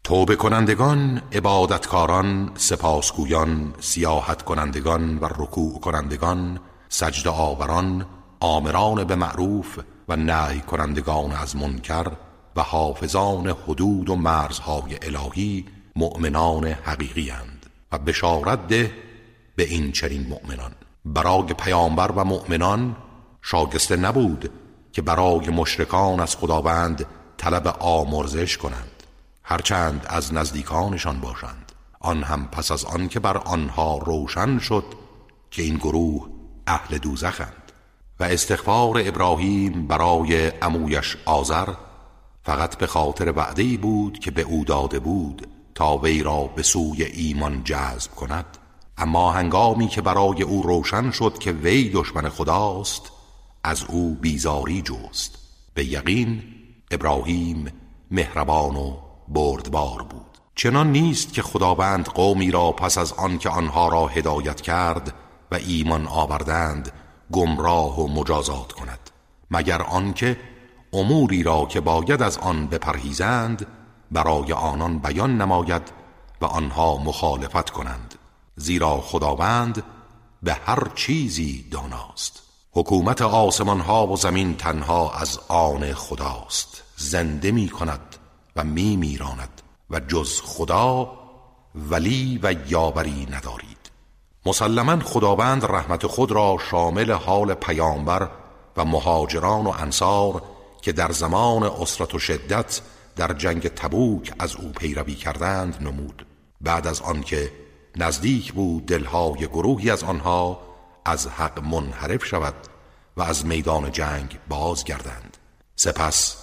توبه کنندگان، عبادتکاران، سپاسگویان، سیاحت کنندگان و رکوع کنندگان، سجده آوران، آمران به معروف و نهی کنندگان از منکر و حافظان حدود و مرزهای الهی مؤمنان حقیقی اند. و بشارت ده به این چنین مؤمنان. برای پیامبر و مؤمنان شایسته نبود که برای مشرکان از خداوند طلب آمرزش کنند، هرچند از نزدیکانشان باشند، آن هم پس از آن که بر آنها روشن شد که این گروه اهل دوزخند. و استغفار ابراهیم برای عمویش آزر فقط به خاطر وعده‌ای بود که به او داده بود تا وی را به سوی ایمان جذب کند. اما هنگامی که برای او روشن شد که وی دشمن خداست، از او بیزاری جست. به یقین ابراهیم مهربان و بردبار بود. چنان نیست که خداوند قومی را پس از آن که آنها را هدایت کرد و ایمان آوردند گمراه و مجازات کند، مگر آنکه اموری را که باید از آن بپرهیزند برای آنان بیان نماید و آنها مخالفت کنند، زیرا خداوند به هر چیزی داناست. حکومت آسمان ها و زمین تنها از آن خداست، زنده می کند و می میراند و جز خدا ولی و یاوری ندارید. مسلماً خداوند رحمت خود را شامل حال پیامبر و مهاجران و انصار که در زمان عسرت و شدت در جنگ تبوک از او پیروی کردند نمود، بعد از آنکه نزدیک بود دلهای گروهی از آنها از حق منحرف شود و از میدان جنگ بازگردند. سپس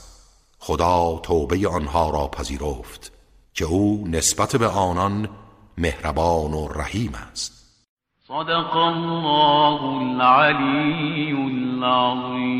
خدا توبه آنها را پذیرفت که او نسبت به آنان مهربان و رحیم است. صدق الله العلی العظیم.